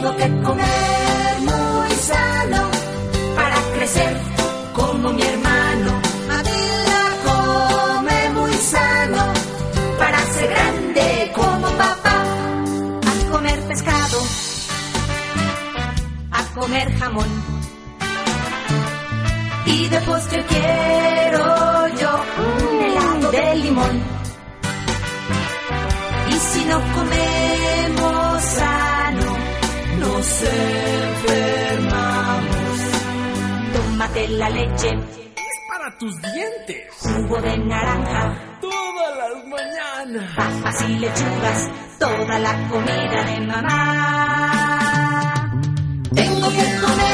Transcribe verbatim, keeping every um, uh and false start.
Tengo que comer muy sano para crecer como mi hermano. Adela come muy sano para ser grande como papá. A comer pescado, a comer jamón, y de postre quiero yo un helado de limón. Y si no comemos sano, nos enfermamos. Tómate la leche, es para tus dientes. Jugo de naranja, todas las mañanas. Papas y lechugas, toda la comida de mamá. Tengo que comer